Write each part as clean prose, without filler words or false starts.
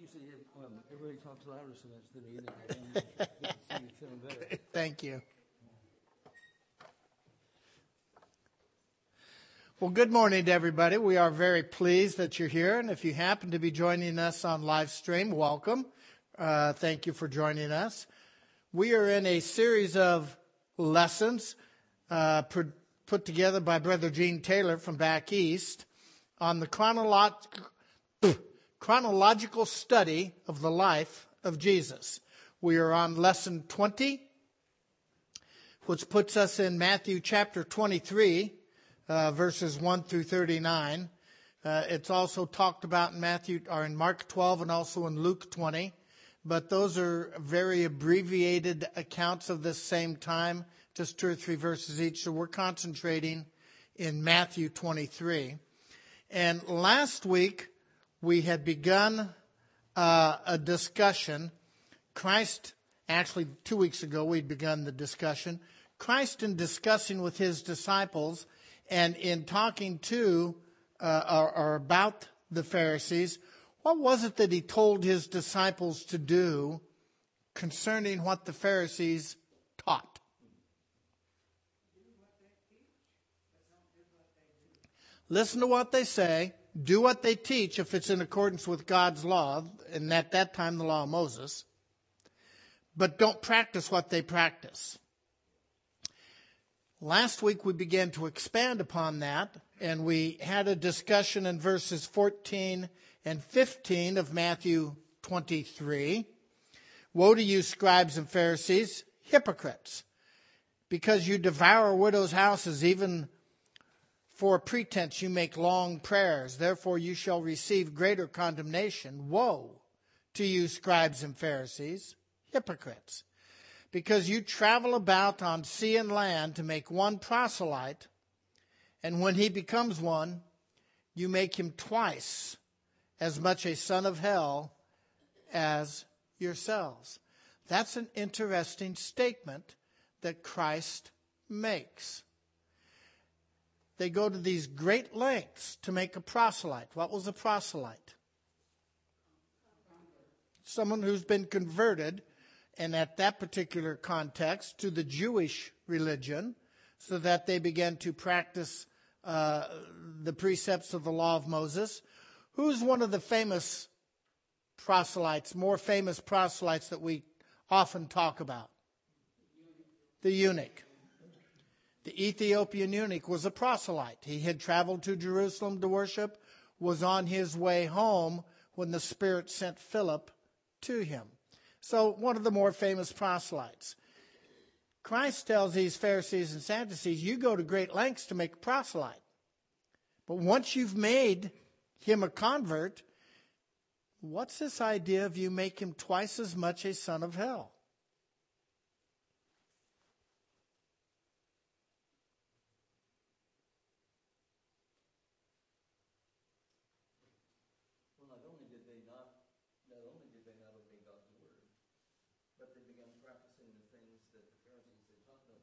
Usually, everybody talks louder so that's the beginning. Good to see you feeling better. Thank you. Well, good morning to everybody. We are very pleased that you're here. And if you happen to be joining us on live stream, welcome. Thank you for joining us. We are in a series of lessons put together by Brother Gene Taylor from back east on the chronological study of the life of Jesus. We are on lesson 20, which puts us in Matthew chapter 23, verses 1 through 39. It's also talked about in Mark 12 and also in Luke 20. But those are very abbreviated accounts of this same time, just 2 or 3 verses each. So we're concentrating in Matthew 23. And last week, we had begun a discussion. Actually 2 weeks ago, we'd begun the discussion. Christ, in discussing with his disciples and in talking to or about the Pharisees, what was it that he told his disciples to do concerning what the Pharisees taught? Listen to what they say. Do what they teach if it's in accordance with God's law, and at that time the law of Moses. But don't practice what they practice. Last week we began to expand upon that, and we had a discussion in verses 14 and 15 of Matthew 23. Woe to you, scribes and Pharisees, hypocrites, because you devour widows' houses, even for a pretense you make long prayers. Therefore you shall receive greater condemnation. Woe to you, scribes and Pharisees, hypocrites, because you travel about on sea and land to make one proselyte, and when he becomes one, you make him twice as much a son of hell as yourselves. That's an interesting statement that Christ makes. They go to these great lengths to make a proselyte. What was a proselyte? Someone who's been converted, and at that particular context, to the Jewish religion, so that they began to practice the precepts of the law of Moses. Who's one of the famous proselytes, more famous proselytes that we often talk about? The eunuch. The Ethiopian eunuch was a proselyte. He had traveled to Jerusalem to worship, was on his way home when the Spirit sent Philip to him. So one of the more famous proselytes. Christ tells these Pharisees and Sadducees, you go to great lengths to make a proselyte. But once you've made him a convert, what's this idea of you make him twice as much a son of hell? Well, not only did they not obey God's word, but they began practicing the things that the Pharisees had taught them,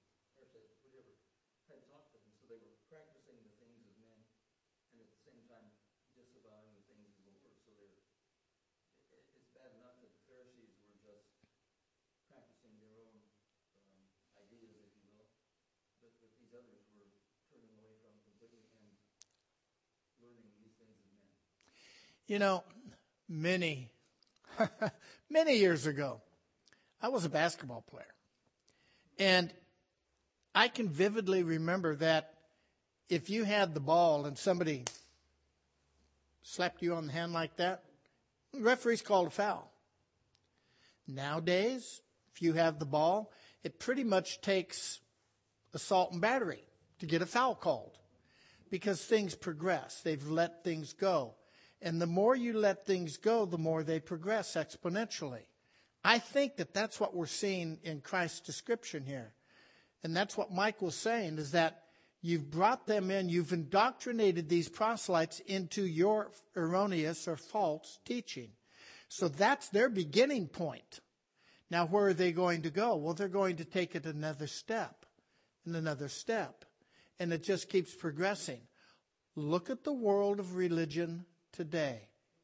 had taught them. So they were practicing the things of men, and at the same time disavowing the things of the Lord. So it's bad enough that the Pharisees were just practicing their own ideas, if you will, but these others were turning away from completely and learning these things of men. You know, many years ago, I was a basketball player. And I can vividly remember that if you had the ball and somebody slapped you on the hand like that, the referee's called a foul. Nowadays, if you have the ball, it pretty much takes assault and battery to get a foul called, because things progress. They've let things go. And the more you let things go, the more they progress exponentially. I think that that's what we're seeing in Christ's description here. And that's what Mike was saying, is that you've brought them in, you've indoctrinated these proselytes into your erroneous or false teaching. So that's their beginning point. Now, where are they going to go? Well, they're going to take it another step and another step. And it just keeps progressing. Look at the world of religion today.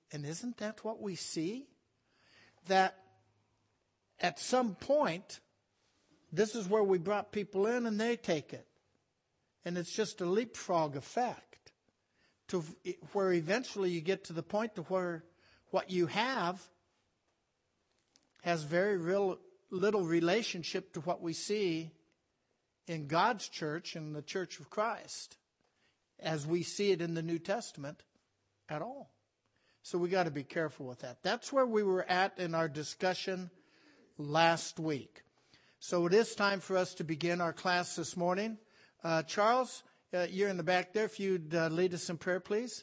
And isn't that what we see? That at some point, this is where we brought people in and they take it. And it's just a leapfrog effect to where eventually you get to the point to where what you have has very little relationship to what we see in God's church and the Church of Christ as we see it in the New Testament at all. So we got to be careful with that. That's where we were at in our discussion last week. So it is time for us to begin our class this morning. Charles, you're in the back there. If you'd lead us in prayer, please.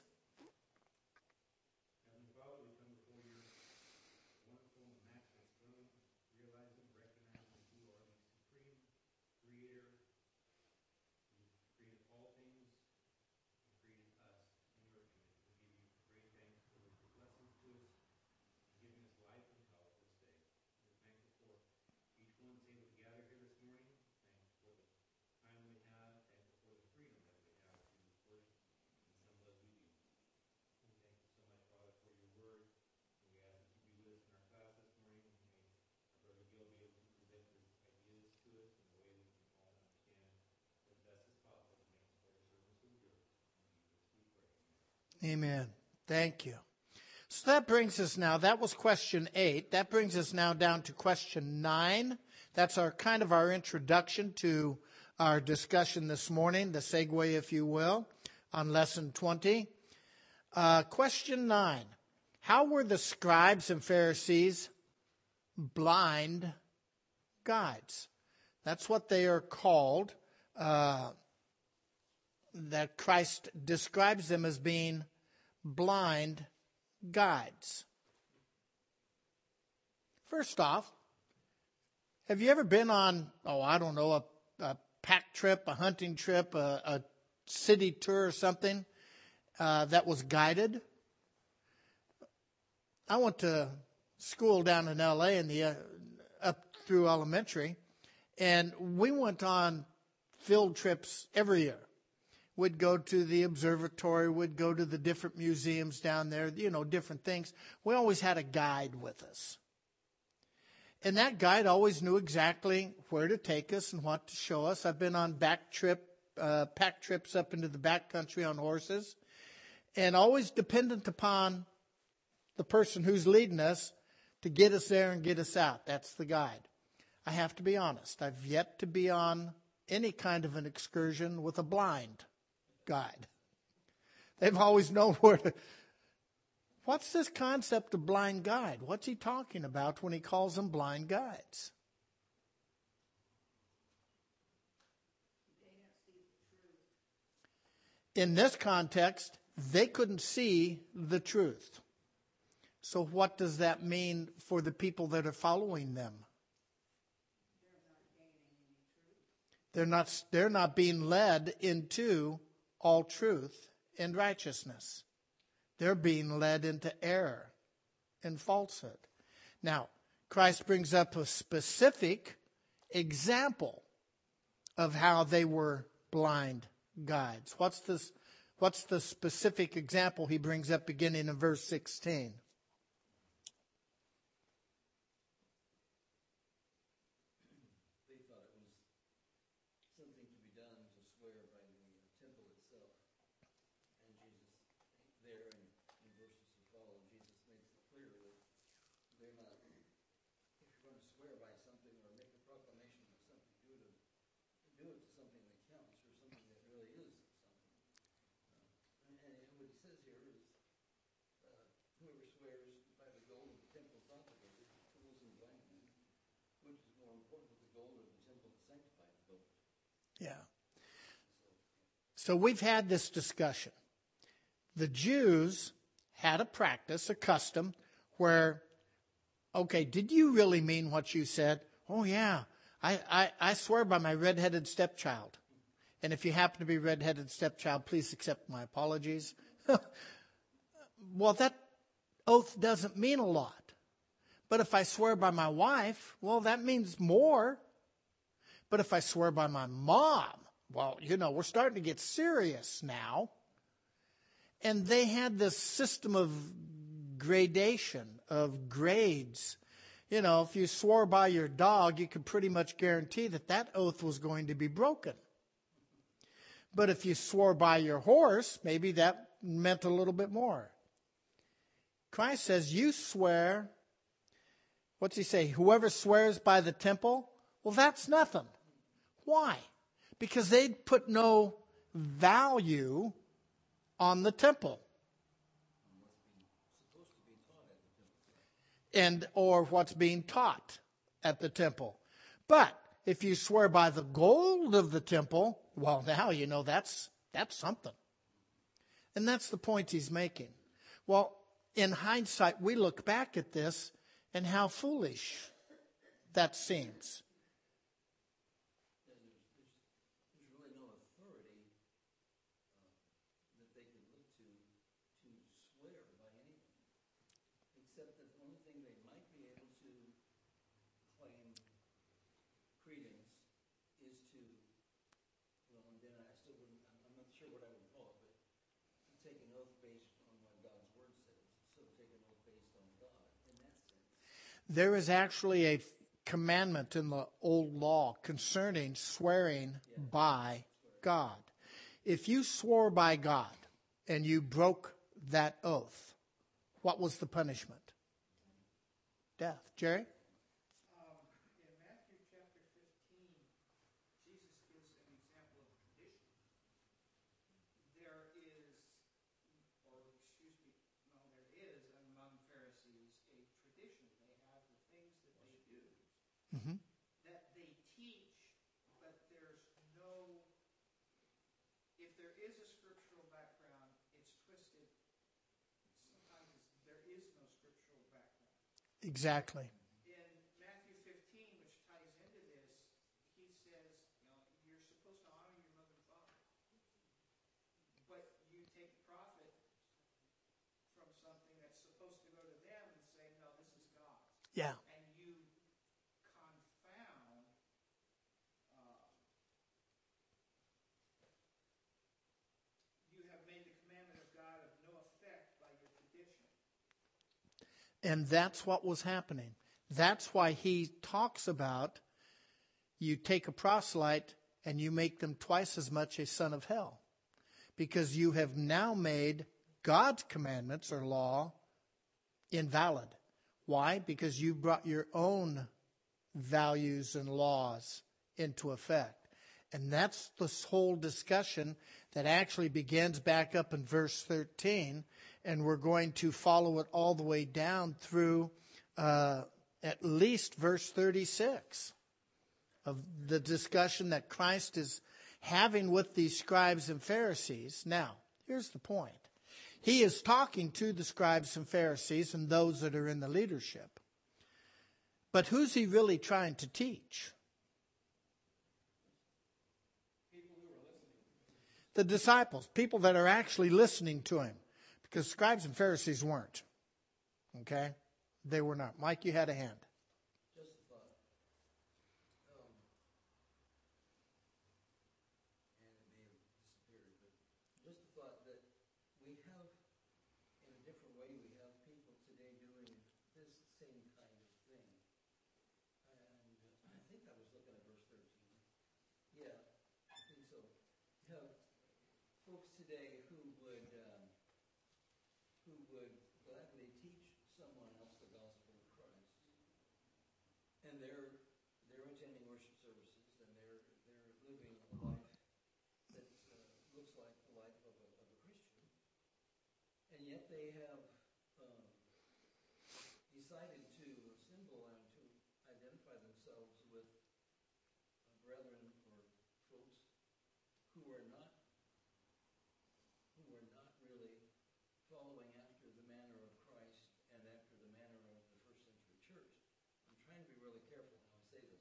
Amen. Thank you. So that brings us now, that was question 8. That brings us now down to question 9. That's our introduction to our discussion this morning, the segue, if you will, on lesson 20. Question 9. How were the scribes and Pharisees blind guides? That's what they are called. That Christ describes them as being blind guides. First off, have you ever been on, a pack trip, a hunting trip, a city tour or something that was guided? I went to school down in L.A. Up through elementary, and we went on field trips every year. We'd go to the observatory, we'd go to the different museums down there, different things. We always had a guide with us. And that guide always knew exactly where to take us and what to show us. I've been on pack trips up into the back country on horses, and always dependent upon the person who's leading us to get us there and get us out. That's the guide. I have to be honest, I've yet to be on any kind of an excursion with a blind guide. They've always known where to. What's this concept of blind guide? What's he talking about when he calls them blind guides? In this context, they couldn't see the truth. So what does that mean for the people that are following them? They're not being led into all truth and righteousness. They're being led into error and falsehood. Now, Christ brings up a specific example of how they were blind guides. What's the specific example he brings up beginning in verse 16? Yeah. So we've had this discussion. The Jews had a practice, a custom, where, okay, did you really mean what you said? Oh, yeah. I swear by my red-headed stepchild. And if you happen to be red-headed stepchild, please accept my apologies. Well, that oath doesn't mean a lot. But if I swear by my wife, well, that means more. But if I swear by my mom, well, we're starting to get serious now. And they had this system of gradation, of grades. You know, if you swore by your dog, you could pretty much guarantee that that oath was going to be broken. But if you swore by your horse, maybe that meant a little bit more. Christ says, you swear, what's he say? Whoever swears by the temple, well, that's nothing. Why? Because they put no value on the temple. And or what's being taught at the temple. But if you swear by the gold of the temple, well, now you know that's something. And that's the point he's making. Well, in hindsight, we look back at this and how foolish that seems. There's really no authority that they could look to swear by anything, except that the only thing they might be able to claim credence is to, well, and then I still wouldn't, I'm not sure what I would call it, but take an oath based on what God's word says. So take an oath based on God in that sense. There is actually a commandment in the old law concerning swearing by God. If you swore by God and you broke that oath, what was the punishment? Death. Jerry? In Matthew chapter 15, Jesus gives an example of tradition. There is among Pharisees a tradition. They have the things that they do, Mm-hmm. that they teach, but there's no, if there is a scriptural background, it's twisted. Sometimes there is no scriptural background. Exactly. In Matthew 15, which ties into this, he says, you're supposed to honor your mother and father. But you take profit from something that's supposed to go to them and say, no, this is God's. Yeah. And you confound you have made the commandment of God of no effect by your tradition. And that's what was happening. That's why he talks about you take a proselyte and you make them twice as much a son of hell. Because you have now made God's commandments or law invalid. Why? Because you brought your own values and laws into effect. And that's this whole discussion that actually begins back up in verse 13. And we're going to follow it all the way down through at least verse 36 of the discussion that Christ is having with these scribes and Pharisees. Now, here's the point. He is talking to the scribes and Pharisees and those that are in the leadership. But who's he really trying to teach? The disciples, people that are actually listening to him. Because scribes and Pharisees weren't. Okay? They were not. Mike, you had a hand. Just a thought. And it may have disappeared, but just a thought that we have, in a different way, we have people today doing this same kind of thing. And I think I was looking at verse 13. Yeah, I think so. You have folks today who would gladly teach someone else the gospel of Christ. And they're attending worship services, and they're living a life that looks like the life of a Christian. And yet they have decided to assemble and to identify themselves with brethren or folks who are not really following after the manner of Christ and after the manner of the first century church. I'm trying to be really careful how I say this.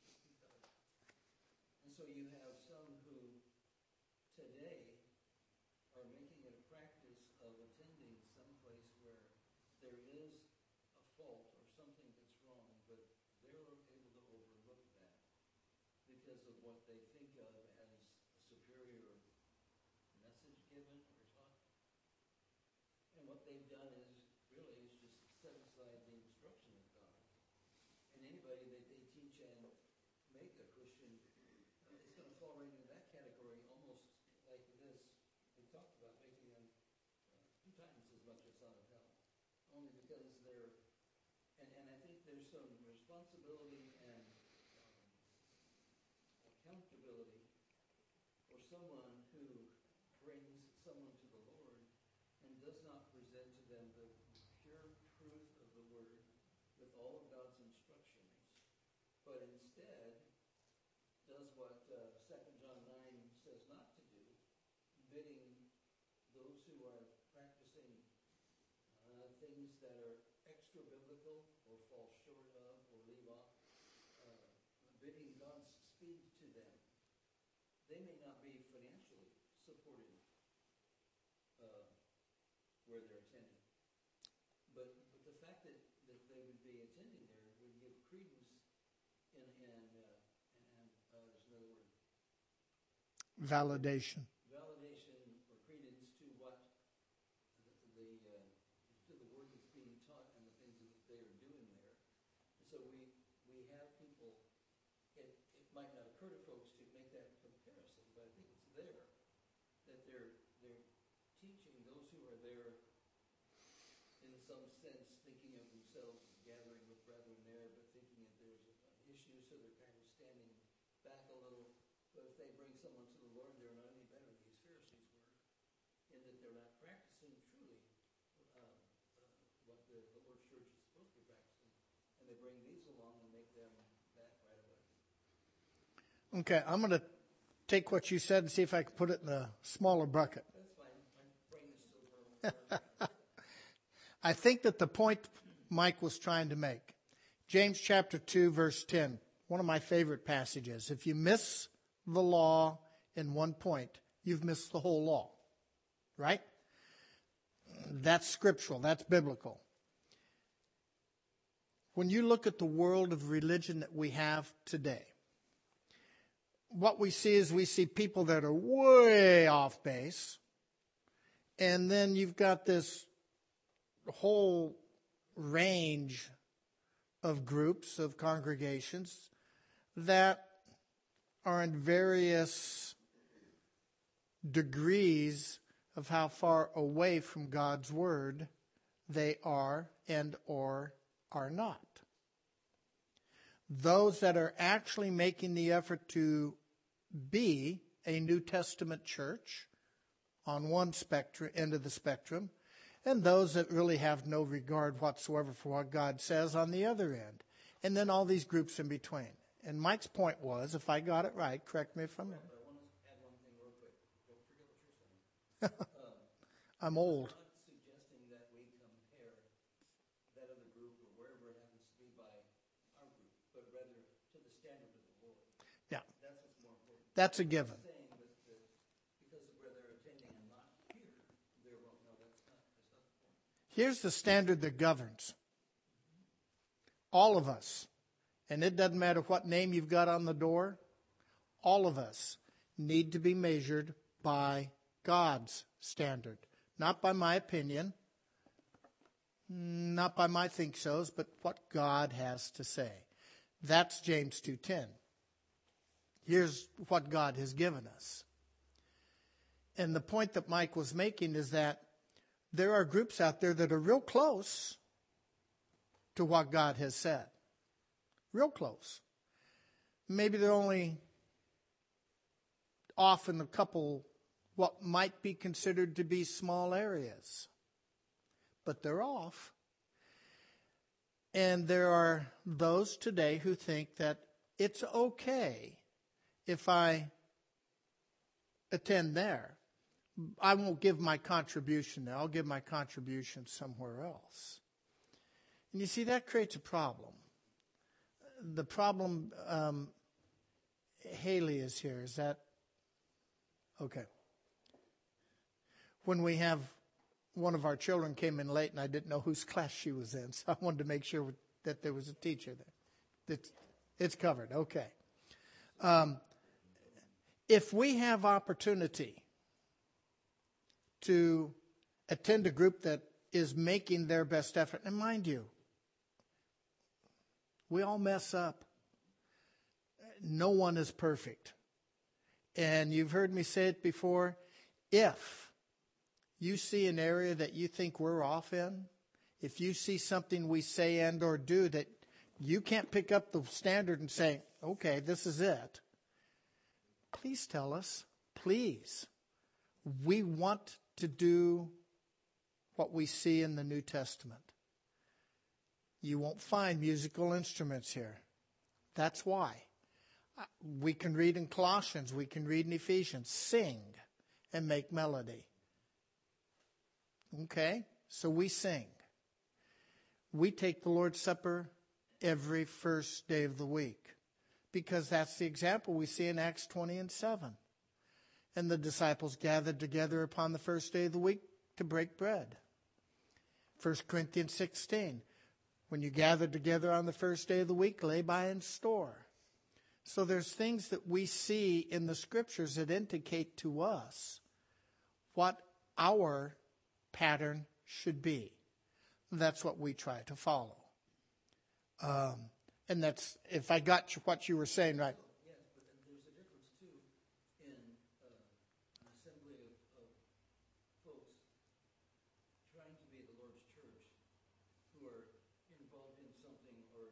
And so you have some who today are making it a practice of attending some place where there is a fault or something that's wrong, but they're able to overlook that because of what they think of as a superior message given or taught. And what they've done is really is anybody that they teach and make a Christian, it's going to fall right into that category, almost like this. We talked about making them 2 times as much a son of hell, only because they're, and I think there's some responsibility and accountability for someone who brings someone to the Lord and does not present to them the pure truth of the Word with all of God's instructions, but instead does what 2 John 9 says not to do, bidding those who are practicing things that are extra biblical or fall short of or leave off, bidding God's speed to them. They may not be financially supported where they're attending, but the fact that they would be attending there would give credence and there's another word. Validation. Validation or credence to what to the word that's being taught and the things that they are doing there. And so we have people. It might not occur to folks to make that comparison, but I think it's there that they're teaching those who are there in some sense thinking of themselves as gathering with brethren there, but thinking that there's an issue, so they're kind of standing back a little. But if they bring someone to the Lord, they're not any better than these Pharisees were, in that they're not practicing truly what the Lord's church is supposed to be practicing. And they bring these along and make them that right away. Okay, I'm going to take what you said and see if I can put it in a smaller bucket. That's fine. My brain is still burning. I think that the point Mike was trying to make, James chapter 2, verse 10, one of my favorite passages. If you miss the law in one point, you've missed the whole law, right? That's scriptural. That's biblical. When you look at the world of religion that we have today, what we see is we see people that are way off base, and then you've got this whole range of groups, of congregations that are in various degrees of how far away from God's Word they are and or are not. Those that are actually making the effort to be a New Testament church on one end of the spectrum, and those that really have no regard whatsoever for what God says on the other end. And then all these groups in between. And Mike's point was, if I got it right, correct me if I'm wrong. I want to add one thing real quick. Don't forget what you're saying. I'm old. I'm not suggesting that we compare that other group or wherever it happens to be by our group, but rather to the standard of the Lord. Yeah, That's what's more important. that's a given. I'm saying that because of where they're attending and not here, they're wrong. No, that's not the point. Here's the standard that governs. All of us, and it doesn't matter what name you've got on the door, all of us need to be measured by God's standard. Not by my opinion, not by my think-sos, but what God has to say. That's James 2:10. Here's what God has given us. And the point that Mike was making is that there are groups out there that are real close to what God has said. Real close. Maybe they're only off in a couple what might be considered to be small areas. But they're off. And there are those today who think that it's okay if I attend there. I won't give my contribution there. I'll give my contribution somewhere else. And you see, that creates a problem. The problem, Haley is here. Is that okay? When we have one of our children came in late and I didn't know whose class she was in, so I wanted to make sure that there was a teacher there. It's covered. Okay. If we have opportunity to attend a group that is making their best effort, and mind you, We all mess up. No one is perfect. And you've heard me say it before. If you see an area that you think we're off in, if you see something we say and or do that you can't pick up the standard and say, okay, this is it, please tell us. Please. We want to do what we see in the New Testament. You won't find musical instruments here. That's why. We can read in Colossians, we can read in Ephesians, sing and make melody. Okay? So we sing. We take the Lord's Supper every first day of the week because that's the example we see in Acts 20 and 7. And the disciples gathered together upon the first day of the week to break bread. 1 Corinthians 16. When you gather together on the first day of the week, lay by in store. So there's things that we see in the scriptures that indicate to us what our pattern should be. That's what we try to follow. And that's, if I got what you were saying right. Yes, but there's a difference too in an assembly of folks trying to be the Lord's church who are involved in something or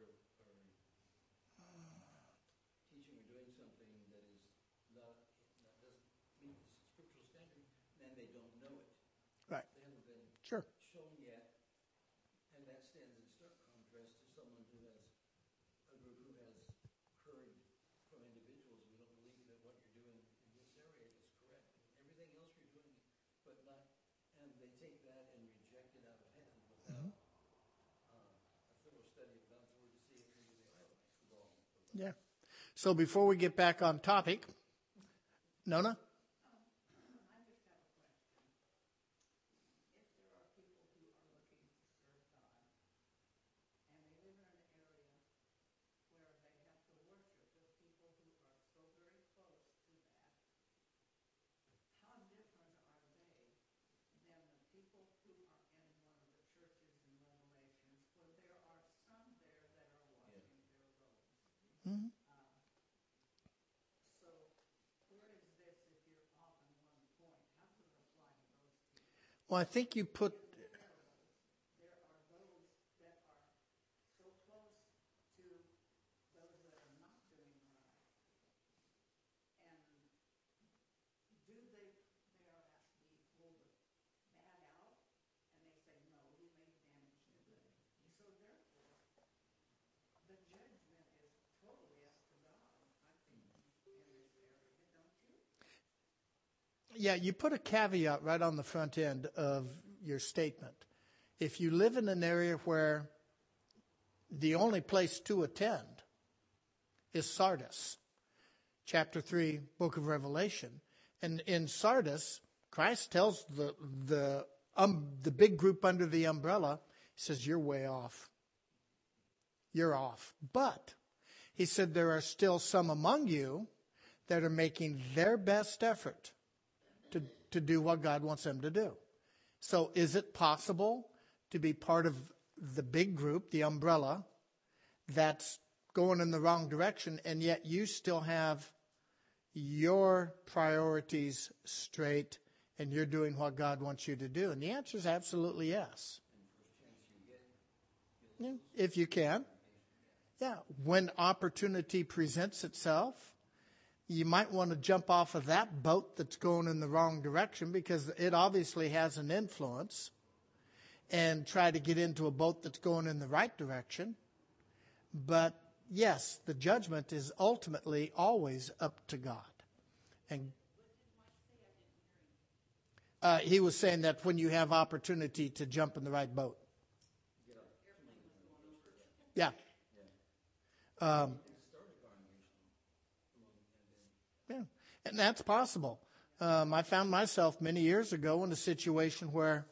teaching or doing something that is not doesn't meet the scriptural standard, and they don't know it. Right. They haven't been Sure. shown yet, and that stands in stark contrast to someone who has a group who has heard from individuals, we don't believe that what you're doing in this area is correct. Everything else you're doing, but not, and they take that and reject it out of hand without a thorough study of God's word to see if maybe they are wrong. Yeah. So before we get back on topic, Nona? Mm-hmm. Well, I think you put. Yeah, you put a caveat right on the front end of your statement. If you live in an area where the only place to attend is Sardis, chapter 3, book of Revelation, and in Sardis, Christ tells the big group under the umbrella, he says, you're way off. You're off. But he said there are still some among you that are making their best effort to do what God wants them to do. So is it possible to be part of the big group, the umbrella, that's going in the wrong direction, and yet you still have your priorities straight and you're doing what God wants you to do? And the answer is absolutely yes. Yeah, if you can. Yeah, when opportunity presents itself, you might want to jump off of that boat that's going in the wrong direction because it obviously has an influence, and try to get into a boat that's going in the right direction. But yes, the judgment is ultimately always up to God. And he was saying that when you have opportunity to jump in the right boat. Yeah. Yeah, and that's possible. I found myself many years ago in a situation where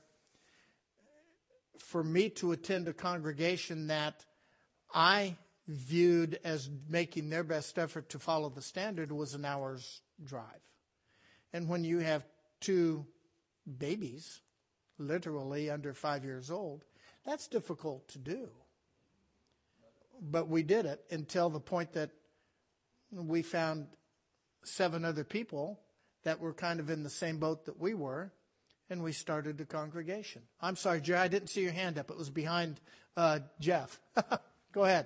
for me to attend a congregation that I viewed as making their best effort to follow the standard was an hour's drive. And when you have two babies, literally under 5 years old, that's difficult to do. but we did it until the point that we found 7 other people that were kind of in the same boat that we were, and we started a congregation. I'm sorry, Jerry, I didn't see your hand up. It was behind Jeff. Go ahead.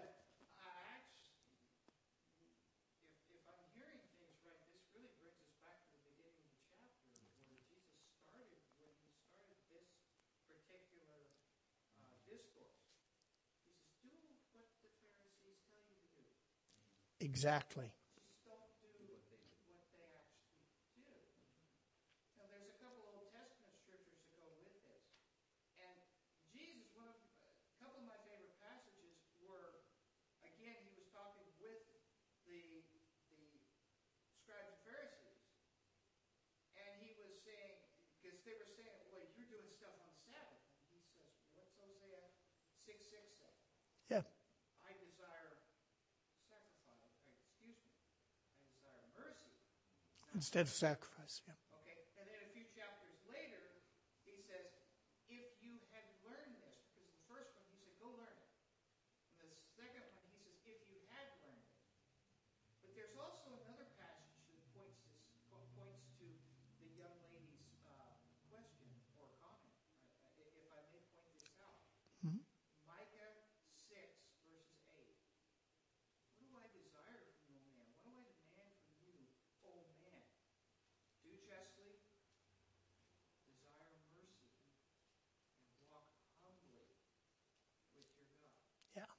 If I'm hearing things right, this really brings us back to the beginning of the chapter where Jesus started, when he started this particular discourse. He says, do what the Pharisees tell you to do. Exactly. Just don't do what they actually do. Now, there's a couple Old Testament scriptures that go with this. And Jesus, a couple of my favorite passages were, again, he was talking with the scribes and Pharisees. And he was saying, because they were saying, well, you're doing stuff on the Sabbath. And he says, what's Hosea 6:6 say? Yeah. I desire sacrifice, excuse me, I desire mercy. Instead of sacrifice. Yeah. Okay, and then a few chapters later, he says, if you had learned this, because the first one he said, go learn it. And the second one he says, if you had learned it. But there's also another passage that points to the young lady's question or comment, if I may point this out. Mhm. Micah 6, verses 8. What do I desire from you, O man? What do I demand from you, O man? Do justly, desire mercy, and walk humbly with your God. Yeah.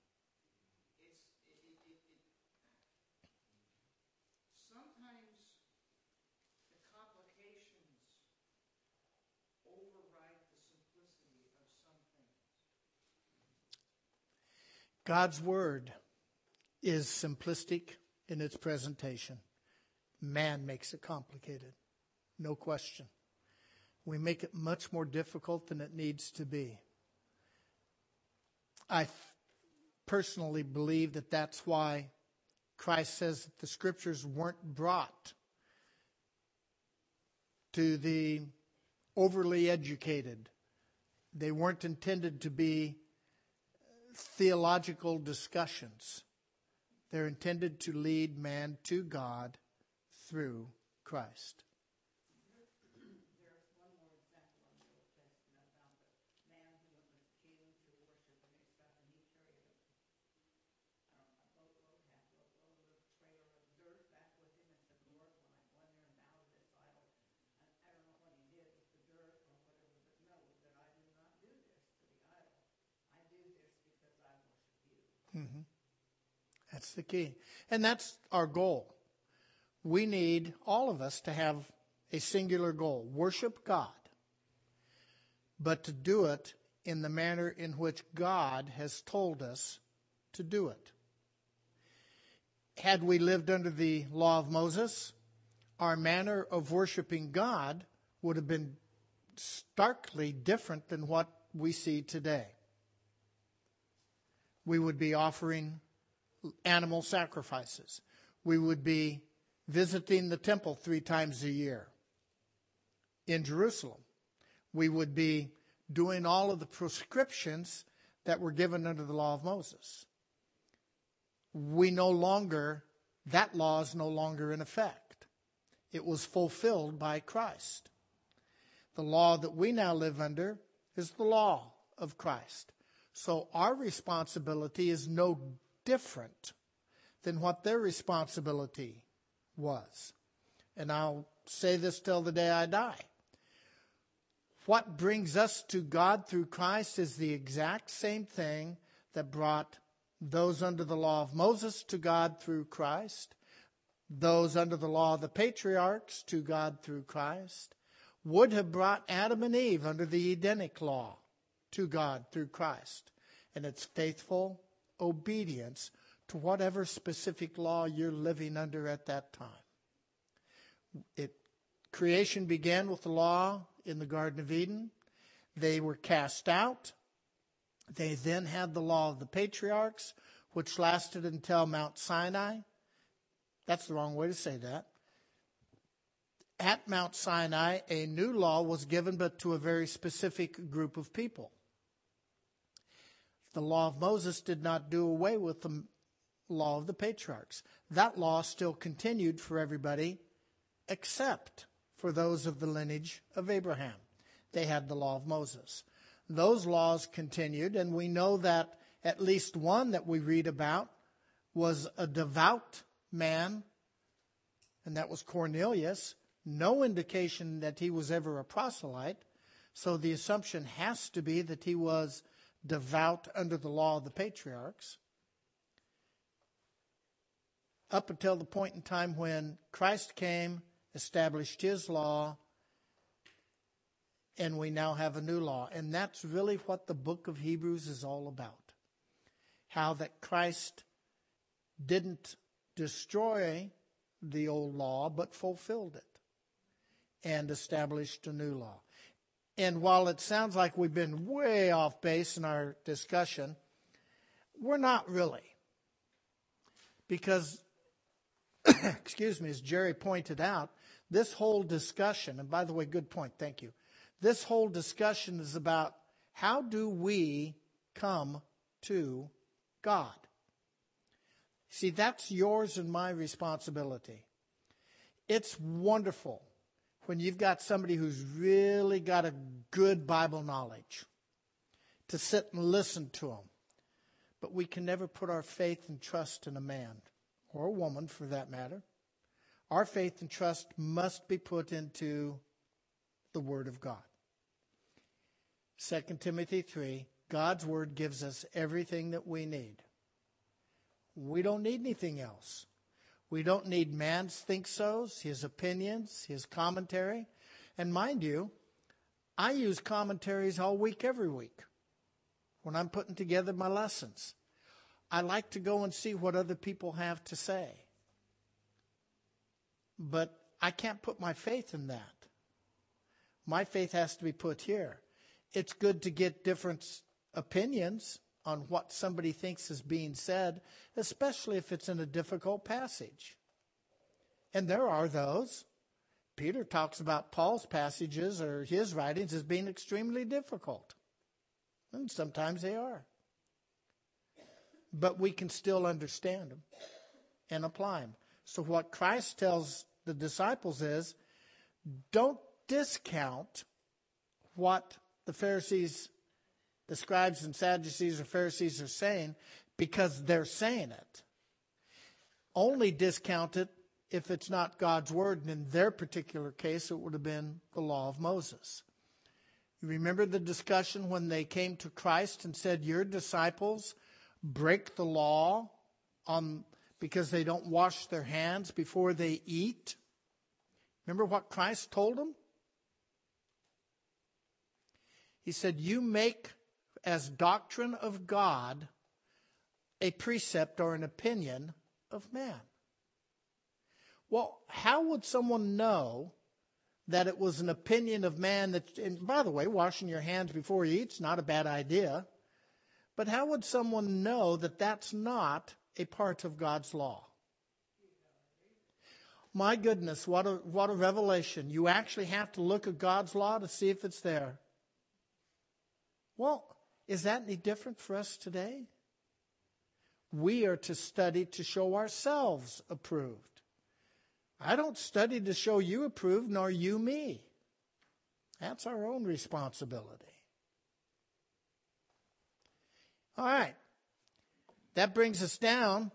Sometimes the complications override the simplicity of some things. God's word is simplistic in its presentation. Man makes it complicated. No question. We make it much more difficult than it needs to be. I personally believe that that's why Christ says that the scriptures weren't brought to the overly educated. They weren't intended to be theological discussions. They're intended to lead man to God through Christ. There's one more example in the Old Testament about the man who went with the king to worship and stuff, and he carried a boatload, half-load of trailer of dirt back with him and said, Lord, when I go in there and bow to this idol, I don't know what he did with the dirt or whatever, but know that I do not do this to the idol. I do this because I worship you. Mm-hmm. That's the key. And that's our goal. We need, all of us, to have a singular goal. Worship God. But to do it in the manner in which God has told us to do it. Had we lived under the law of Moses, our manner of worshiping God would have been starkly different than what we see today. We would be offering animal sacrifices. We would be visiting the temple 3 times a year in Jerusalem. We would be doing all of the prescriptions that were given under the law of Moses. That law is no longer in effect. It was fulfilled by Christ. The law that we now live under is the law of Christ. So our responsibility is no different than what their responsibility was. And I'll say this till the day I die. What brings us to God through Christ is the exact same thing that brought those under the law of Moses to God through Christ, those under the law of the patriarchs to God through Christ, would have brought Adam and Eve under the Edenic law to God through Christ. And it's faithful obedience to whatever specific law you're living under at that time. Creation began with the law in the Garden of Eden. They were cast out. They then had the law of the patriarchs, which lasted until Mount Sinai. That's the wrong way to say that. At Mount Sinai, a new law was given, but to a very specific group of people. The law of Moses did not do away with the law of the patriarchs. That law still continued for everybody except for those of the lineage of Abraham. They had the law of Moses. Those laws continued, and we know that at least one that we read about was a devout man, and that was Cornelius. No indication that he was ever a proselyte, so the assumption has to be that he was devout under the law of the patriarchs. Up until the point in time when Christ came, established his law, and we now have a new law. And that's really what the book of Hebrews is all about. How that Christ didn't destroy the old law, but fulfilled it and established a new law. And while it sounds like we've been way off base in our discussion, we're not really. Because, excuse me, as Jerry pointed out, this whole discussion, and by the way, good point, thank you. This whole discussion is about how do we come to God? See, that's yours and my responsibility. It's wonderful when you've got somebody who's really got a good Bible knowledge to sit and listen to them. But we can never put our faith and trust in a man, or a woman for that matter. Our faith and trust must be put into the Word of God. 2 Timothy 3, God's Word gives us everything that we need. We don't need anything else. We don't need man's think-sos, his opinions, his commentary. And mind you, I use commentaries all week, every week, when I'm putting together my lessons. I like to go and see what other people have to say. But I can't put my faith in that. My faith has to be put here. It's good to get different opinions on what somebody thinks is being said, especially if it's in a difficult passage. And there are those. Peter talks about Paul's passages or his writings as being extremely difficult. And sometimes they are. But we can still understand them and apply them. So what Christ tells the disciples is, don't discount what the Pharisees, the scribes and Sadducees or Pharisees are saying because they're saying it. Only discount it if it's not God's word. And in their particular case, it would have been the law of Moses. You remember the discussion when they came to Christ and said, your disciples break the law because they don't wash their hands before they eat? Remember what Christ told them? He said, you make as doctrine of God a precept or an opinion of man. Well, how would someone know that it was an opinion of man that, and by the way, washing your hands before you eat is not a bad idea. But how would someone know that that's not a part of God's law? My goodness, what a revelation. You actually have to look at God's law to see if it's there. Well, is that any different for us today? We are to study to show ourselves approved. I don't study to show you approved, nor you me. That's our own responsibility. All right. That brings us down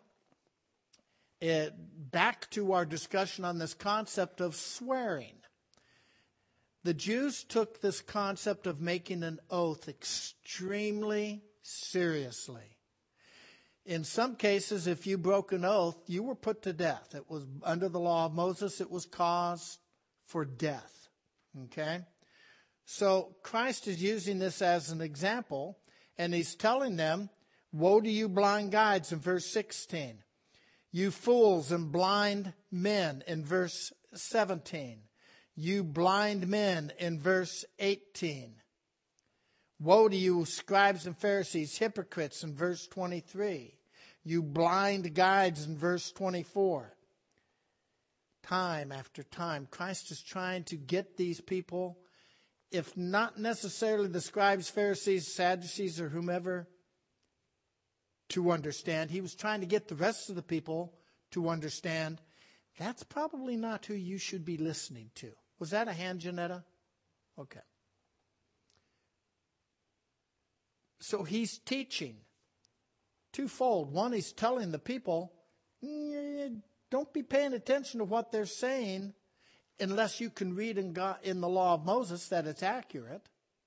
back to our discussion on this concept of swearing. The Jews took this concept of making an oath extremely seriously. In some cases, if you broke an oath, you were put to death. It was under the law of Moses, it was cause for death. Okay? So Christ is using this as an example, and he's telling them, woe to you blind guides in verse 16. You fools and blind men in verse 17. You blind men in verse 18. Woe to you, scribes and Pharisees, hypocrites in verse 23. You blind guides in verse 24. Time after time, Christ is trying to get these people, if not necessarily the scribes, Pharisees, Sadducees, or whomever, to understand. He was trying to get the rest of the people to understand that's probably not who you should be listening to. Was that a hand, Janetta? Okay. So he's teaching twofold. One, he's telling the people, don't be paying attention to what they're saying unless you can read in the law of Moses that it's accurate.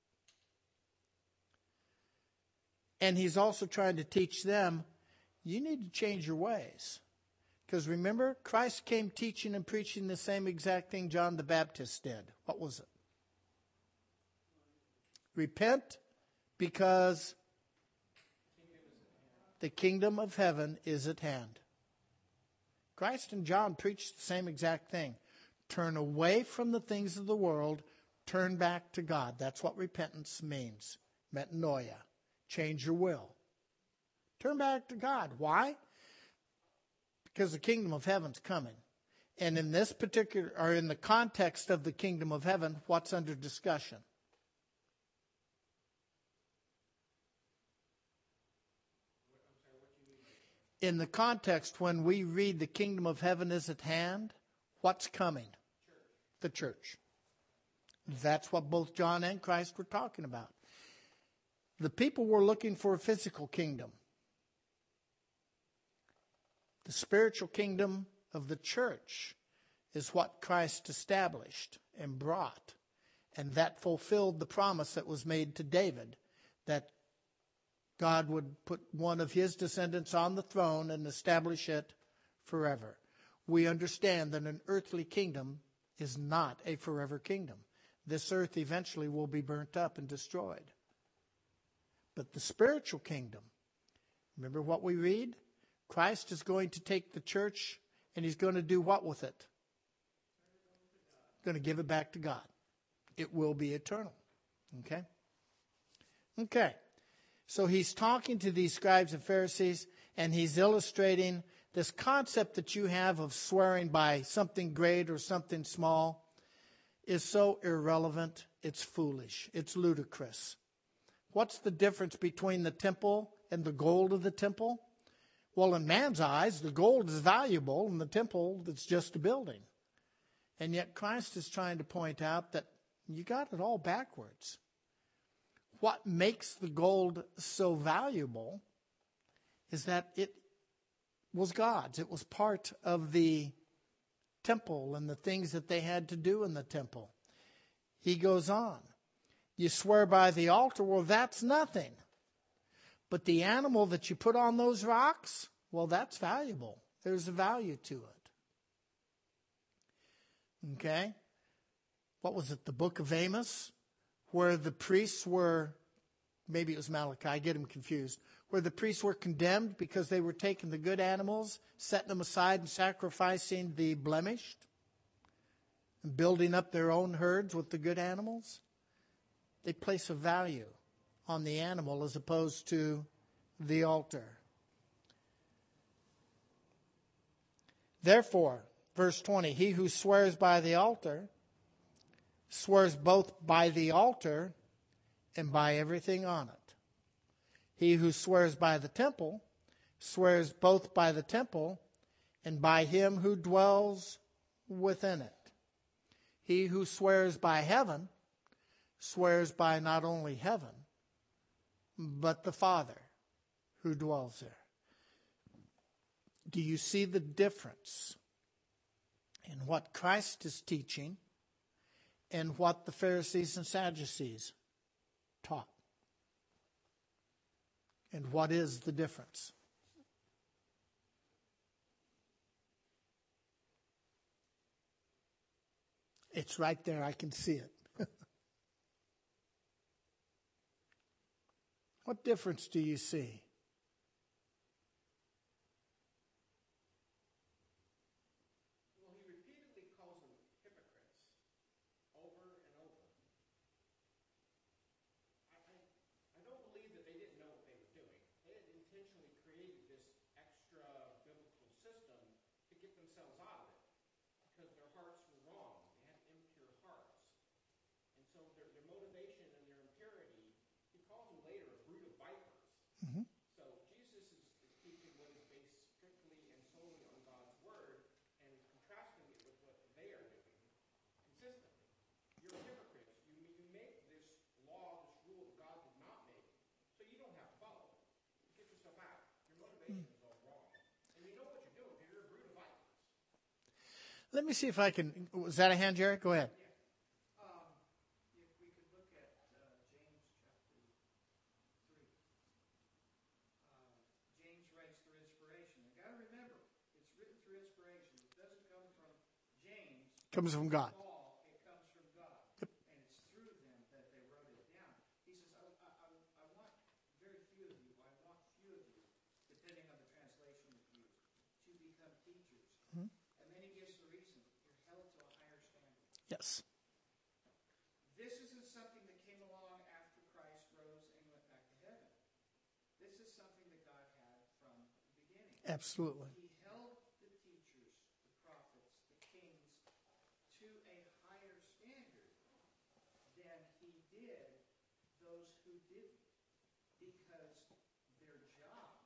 And he's also trying to teach them, you need to change your ways. Because remember, Christ came teaching and preaching the same exact thing John the Baptist did. What was it? Repent, because the kingdom of heaven is at hand. Christ and John preached the same exact thing. Turn away from the things of the world, turn back to God. That's what repentance means. Metanoia. Change your will. Turn back to God. Why? Because the kingdom of heaven's coming. And in this particular, or in the context of the kingdom of heaven, what's under discussion? In the context, when we read the kingdom of heaven is at hand, what's coming? The church. That's what both John and Christ were talking about. The people were looking for a physical kingdom. The spiritual kingdom of the church is what Christ established and brought. And that fulfilled the promise that was made to David, that God would put one of his descendants on the throne and establish it forever. We understand that an earthly kingdom is not a forever kingdom. This earth eventually will be burnt up and destroyed. But the spiritual kingdom, remember what we read? Christ is going to take the church and he's going to do what with it? Going to give it back to God. It will be eternal. Okay? Okay. So he's talking to these scribes and Pharisees, and he's illustrating this concept that you have of swearing by something great or something small is so irrelevant, it's foolish, it's ludicrous. What's the difference between the temple and the gold of the temple? Well, in man's eyes, the gold is valuable, and the temple is just a building. And yet Christ is trying to point out that you got it all backwards. What makes the gold so valuable is that it was God's. It was part of the temple and the things that they had to do in the temple. He goes on. You swear by the altar, well, that's nothing. But the animal that you put on those rocks, well, that's valuable. There's a value to it. Okay? What was it, the book of Amos? Where the priests were, maybe it was Malachi, I get them confused, where the priests were condemned because they were taking the good animals, setting them aside and sacrificing the blemished, and building up their own herds with the good animals. They place a value on the animal as opposed to the altar. Therefore, verse 20, he who swears by the altar swears both by the altar and by everything on it. He who swears by the temple swears both by the temple and by him who dwells within it. He who swears by heaven swears by not only heaven, but the Father who dwells there. Do you see the difference in what Christ is teaching and what the Pharisees and Sadducees taught? And what is the difference? It's right there. I can see it. What difference do you see? Well, he repeatedly calls them hypocrites over and over. I don't believe that they didn't know what they were doing. They had intentionally created this extra biblical system to get themselves out of it because their hearts were wrong. They had impure hearts. And so their motivation and their impurity, he calls them later a brood of vipers. Mm-hmm. So Jesus is Let me see if I can. Was that a hand, Jerry? Go ahead. If we could look at James chapter 3. James writes through inspiration. You got to remember, it's written through inspiration. It doesn't come from James. Comes from God. Paul, it comes from God. Yep. And it's through them that they wrote it down. He says, I want very few of you, I want few of you, depending on the translation you use, to become teachers. Mhm. And then he gives the reason. You're held to a higher standard. Yes. This isn't something that came along after Christ rose and went back to heaven. This is something that God had from the beginning. Absolutely. He held the teachers, the prophets, the kings to a higher standard than he did those who didn't, because their job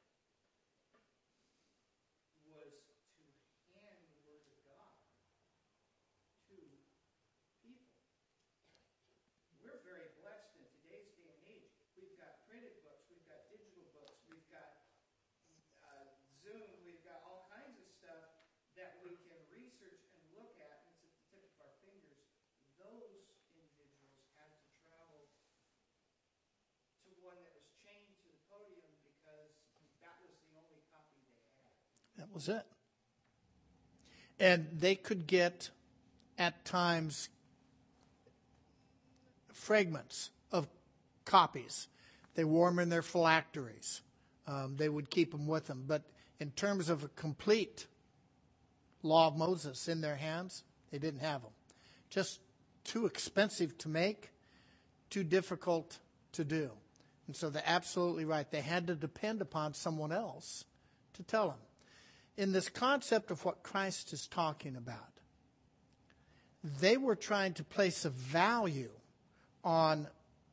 was to hand the word of God to people. We're very blessed in today's day and age. We've got printed books, we've got digital books, we've got Zoom, we've got all kinds of stuff that we can research and look at, and it's at the tip of our fingers. Those individuals had to travel to one that was chained to the podium because that was the only copy they had. That was it. And they could get, at times, fragments of copies. They wore them in their phylacteries. They would keep them with them. But in terms of a complete law of Moses in their hands, they didn't have them. Just too expensive to make, too difficult to do. And so they're absolutely right. They had to depend upon someone else to tell them. In this concept of what Christ is talking about, they were trying to place a value on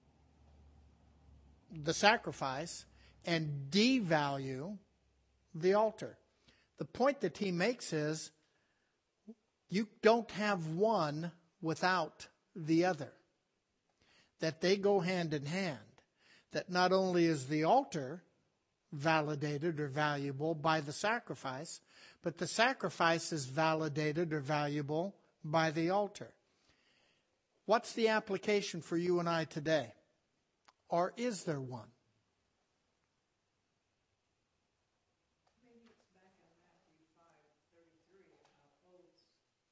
the sacrifice and devalue the altar. The point that he makes is you don't have one without the other. That they go hand in hand. That not only is the altar validated or valuable by the sacrifice, but the sacrifice is validated or valuable by the altar. What's the application for you and I today? Or is there one? Maybe it's back in Matthew 5:33, how oaths,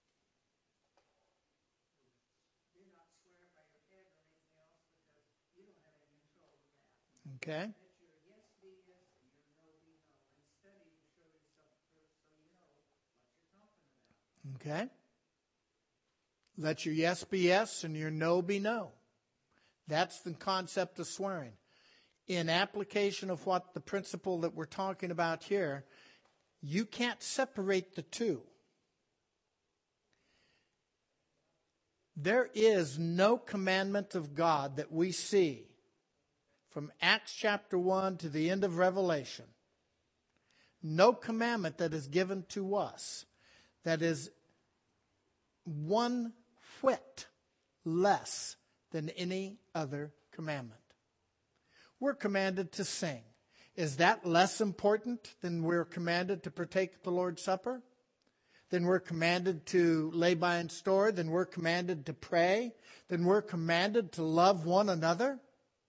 do not swear by your head or anything else because you don't have any control of that. Okay. Let your yes be yes and your no be no. And study to show yourself approved so you know what you're talking about. Okay. Let your yes be yes and your no be no. That's the concept of swearing. In application of what the principle that we're talking about here, you can't separate the two. There is no commandment of God that we see from Acts chapter 1 to the end of Revelation. No commandment that is given to us that is 1 whit less than any other commandment. We're commanded to sing. Is that less important than we're commanded to partake the Lord's Supper? Then we're commanded to lay by and store? Then we're commanded to pray? Then we're commanded to love one another?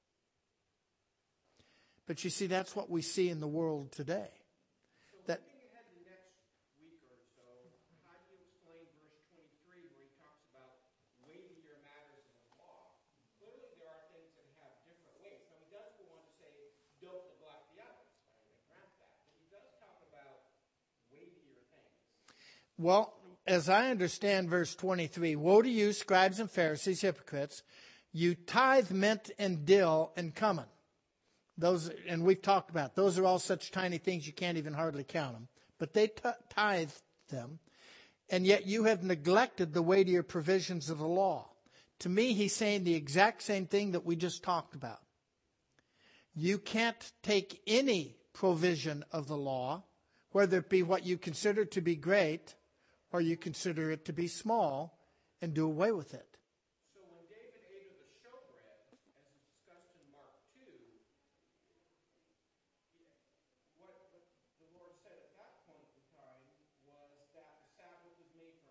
But you see, that's what we see in the world today. That Looking ahead to next week or so, how do you explain verse 23 where he talks about weightier matters of the law? Clearly there are things that have different weights. Now he does go on to say, don't neglect the others. I grant that. But he does talk about weightier things. Well, as I understand verse 23, woe to you, scribes and Pharisees, hypocrites, you tithe mint and dill and cumin. Those, and we've talked about, those are all such tiny things you can't even hardly count them. But they tithe them, and yet you have neglected the weightier provisions of the law. To me, he's saying the exact same thing that we just talked about. You can't take any provision of the law, whether it be what you consider to be great or you consider it to be small, and do away with it. So when David ate of the showbread, as is discussed in Mark 2, what the Lord said at that point in time was that the Sabbath was made for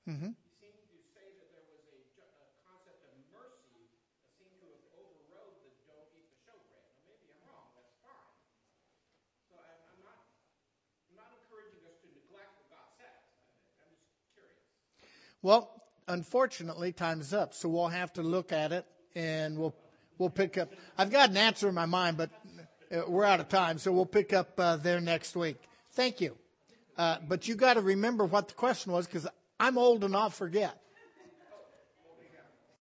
seemed to say that there was a concept of mercy that seemed to have overrode the don't eat the showbread. Now, maybe I'm wrong. That's fine. So I'm not encouraging us to neglect what God says. I'm just curious. Well, unfortunately, time's up, so we'll have to look at it, and we'll pick up. I've got an answer in my mind, but we're out of time, so we'll pick up there next week. Thank you. But you got to remember what the question was, because I'm old and I'll forget.